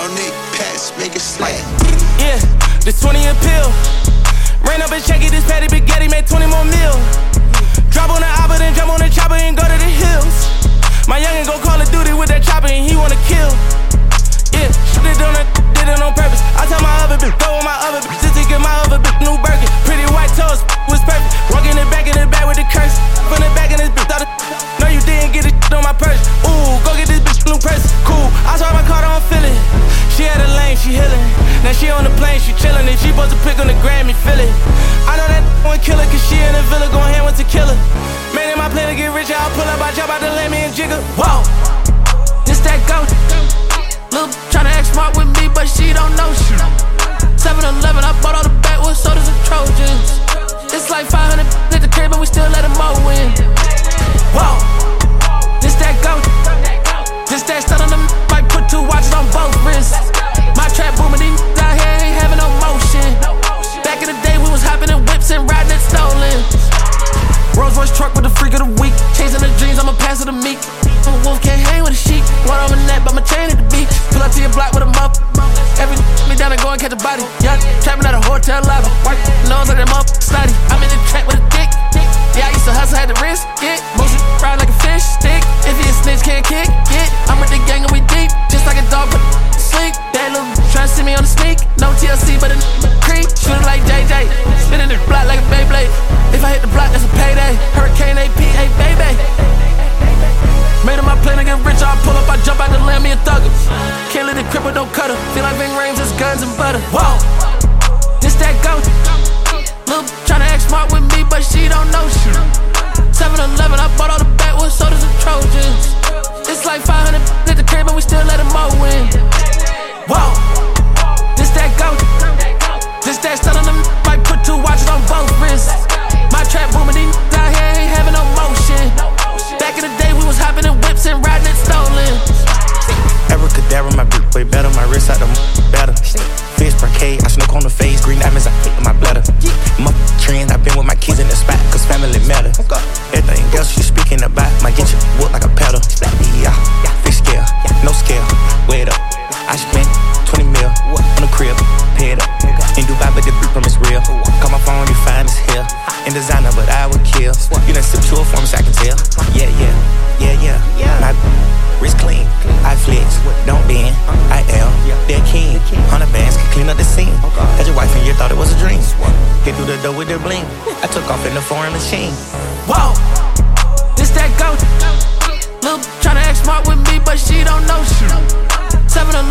round neck, pass, make it slap. Yeah, this 20 a pill. Ran up and check it, this patty spaghetti made 20 more mil. Drop on the oppa, then jump on the chopper and go to the hills. My youngin' go Call of Duty with that chopper and he wanna kill. Yeah, shoot it on it, did it on purpose. I tell my other bitch, go on my other bitch, just to get my other bitch new Birkin. Pretty white toes, was perfect. Walking it back with the curse. From the back in this bitch, no you didn't get it on my purse. Ooh, go get this bitch new purse. Cool, I saw my car, don't feel it. She had a lane, she healing. Now she on the plane, she chillin'. And she supposed to pick on the Grammy, feel it. I know that one killer, cause she in the villa, gon' hand with tequila. Made it my plan to get rich, I'll pull up, I jump out the lane, me and jigger. Whoa, this that goat. Lil' tryna act smart with me, but she don't know shit. 7-Eleven, I bought all the backwoods sodas and Trojans. It's like 500 at the crib and we still let them mow in. Whoa, this that goat. This that stun on them, might put 2 watches on both wrists. My trap booming, these out here ain't having no motion. Back in the day, we was hopping in whips and riding it stolen. Rolls Royce truck with the freak of the week. Chasing the dreams, I'ma pass it to me. I'm a wolf, can't hang with a sheep. One on my neck, but my chain at the beach. Pull up to your block with a muff. Every me down and go and catch a body. Young, trapping at a hotel lobby. White nose like them up, snotty. I'm in the trap with a dick. Yeah, I used to hustle, had to risk it. Motion ride like a fish stick. If he a snitch, can't kick it. I'm with the gang and we deep, just like a dog, but sleep. That little tryna see me on the sneak. No TLC, but a creep. Shooting like JJ, spinning the block like a Beyblade. If I hit the block, that's a payday. Hurricane AP, hey baby. Made him my plan to get rich, I pull up, I jump out the lamb, me a thugger. Can't let it cripple, don't cut her. Feel like Ving Rhames, it's guns and butter. Whoa, this that goat. Lil' tryna act smart with me, but she don't know shit. 7-Eleven, I bought all the backwoods sodas and Trojans. It's like 500 at the crib and we still let them mow in. Whoa, this that goat. This that stun on them, might put 2 watches on both wrists. My trap booming, these out here ain't having no motion. Back in the day, we was hopping in whips and riding it stolen. Abracadabra, my bitch way better, my wrist out the better. Fish parquet, I snook on the face, green diamonds, I hit my bladder. My trends, I been with my kids in the spot, cause family matter. Everything else you speaking about, might get you whooped like a pedal. Yeah, fix scale, no scale, weigh it up. I spent 20 mil on the crib, pay it up. In Dubai, but the beat from is real. Call my phone, you fine as hell. In designer, but I would kill. You done sip 2 for me, so I can tell. Yeah. My wrist clean, I flex, don't bend. I am their king. 100 bands can clean up the scene. Had your wife and you thought it was a dream. Hit through the door with the bling. I took off in the foreign machine. Whoa, this that goat. Lil' tryna act smart with me, but she don't know shit. 7-Eleven.